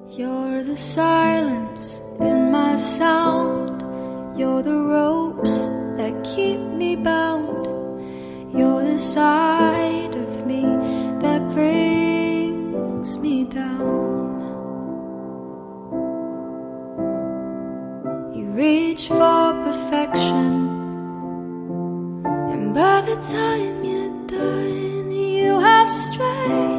You're the silence in my sound. You're the ropes that keep me bound. You're the side of me that brings me down. You reach for perfection, and by the time you're done, you have strayed.